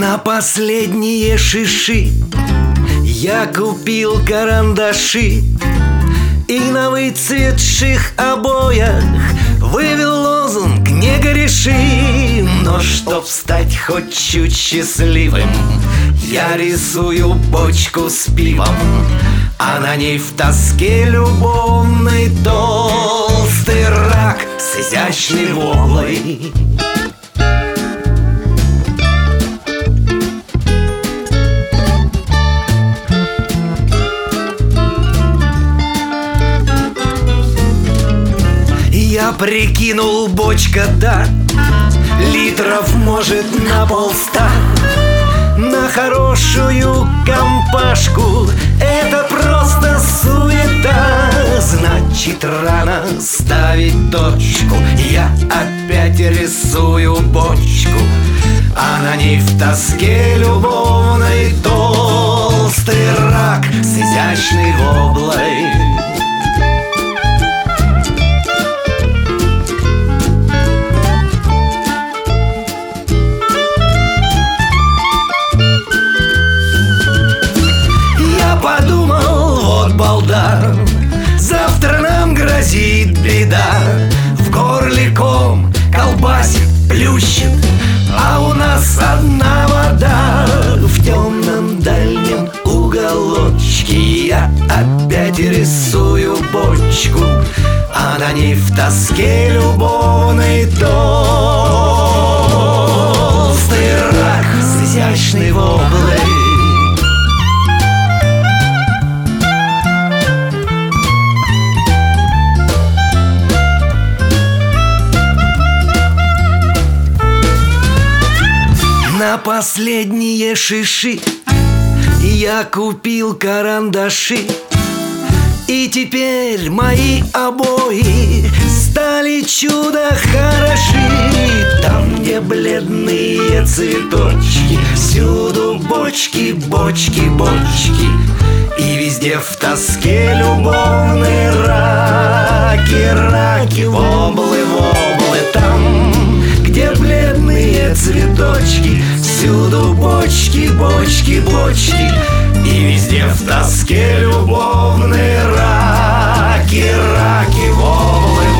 На последние шиши я купил карандаши и на выцветших обоях вывел лозунг «Не греши». Но чтоб стать хоть чуть счастливым, я рисую бочку с пивом, а на ней в тоске любовной толстый рак с изящной воблой. Я прикинул, бочка та литров может на 150. На хорошую компашку это просто суета. Значит, рано ставить точку. Я опять рисую бочку, а на ней в тоске любовной толстый рак с изящной воблой. Подумал, вот балда, завтра нам грозит беда. В горле ком колбасит, плющит, а у нас одна вода. В темном дальнем уголочке я опять рисую бочку, а на ней в тоске любовной толстый рак с изящной воблой. На последние шиши я купил карандаши, и теперь мои обои стали чудо хороши. Там, где бледные цветочки, всюду бочки, бочки, бочки, и везде в тоске любовные раки, раки, воблы, воблы. Там, где бледные цветочки, всюду бочки, бочки, бочки, и везде в тоске любовные раки, раки, воблы.